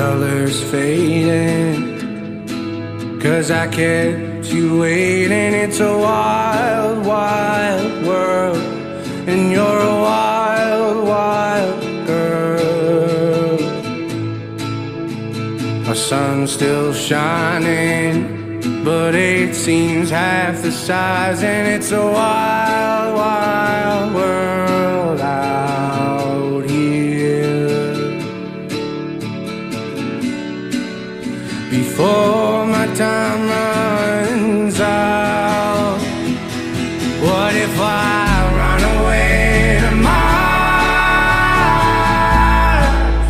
colors fading, 'cause I kept you waiting. It's a wild, wild world, and you're a wild, wild girl. Our sun's still shining, but it seems half the size, and it's a wild, wild world out here. Before my time runs out, what if I run away to Mars?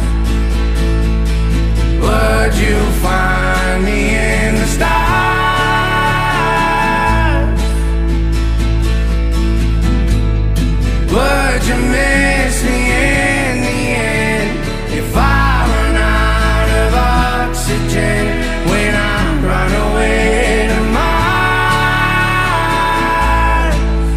Would you find me in the stars? Would you miss me in the end if I run out of oxygen when I run away to Mars?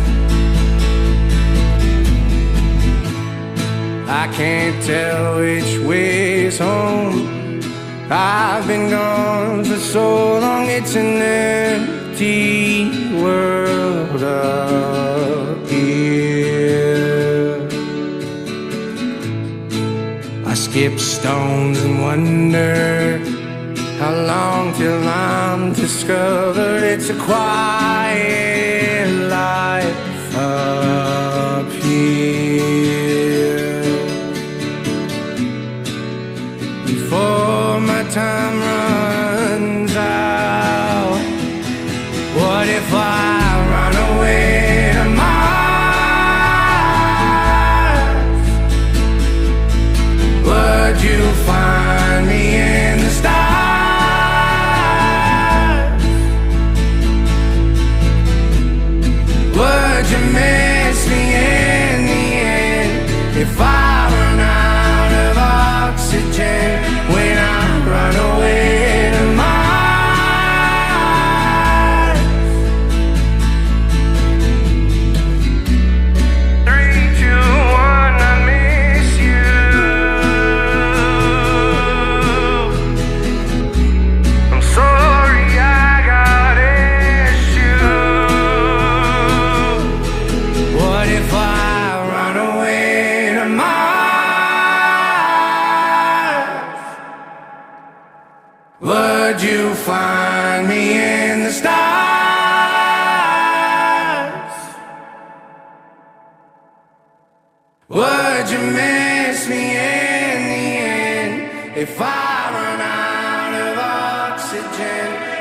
I can't tell which way's home. I've been gone for so long, it's an empty world up here. I skip stones and wonder how long till I'm discovered. It's a quiet life up here. Before my time runs out, what if I run away to Mars? Would you find me in the stars? Would you miss me in the end if I run out of oxygen when I run away to Mars? 3, 2, 1, I miss you. I'm sorry I got issues. What if I run away to Mars? Would you find me in the stars? Would you miss me in the end if I run out of oxygen